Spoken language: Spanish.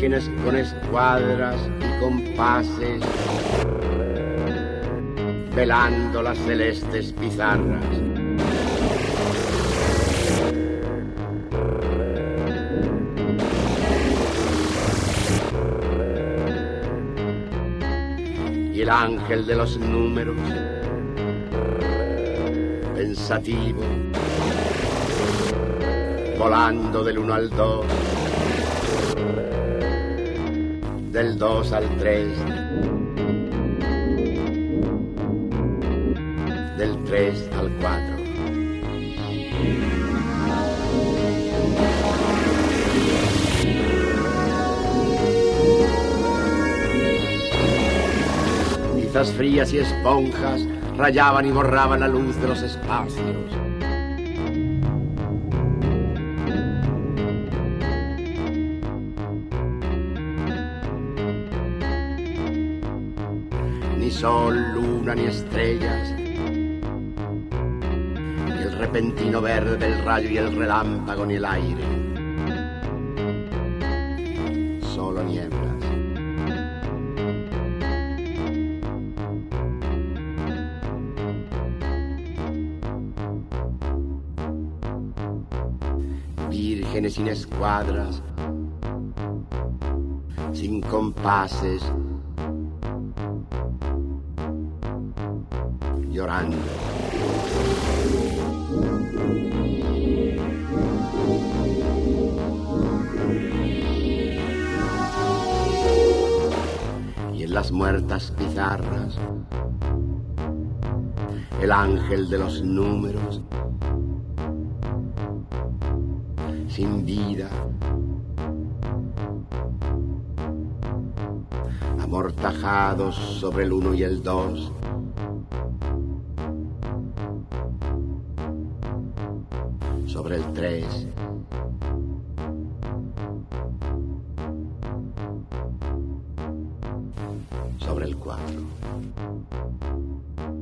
vírgenes con escuadras y compases, velando las celestes pizarras. Y el ángel de los números, pensativo, volando del 1 al 2, del 2 al 3, del 3 al 4. Tizas frías y esponjas rayaban y borraban la luz de los espacios. Ni sol, luna, ni estrellas, ni el repentino verde del rayo y el relámpago, ni el aire. Solo nieblas. Vírgenes sin escuadras, sin compases, llorando. Y en las muertas pizarras, el ángel de los números, sin vida, amortajados sobre el 1 y el 2, sobre el 3, sobre el 4.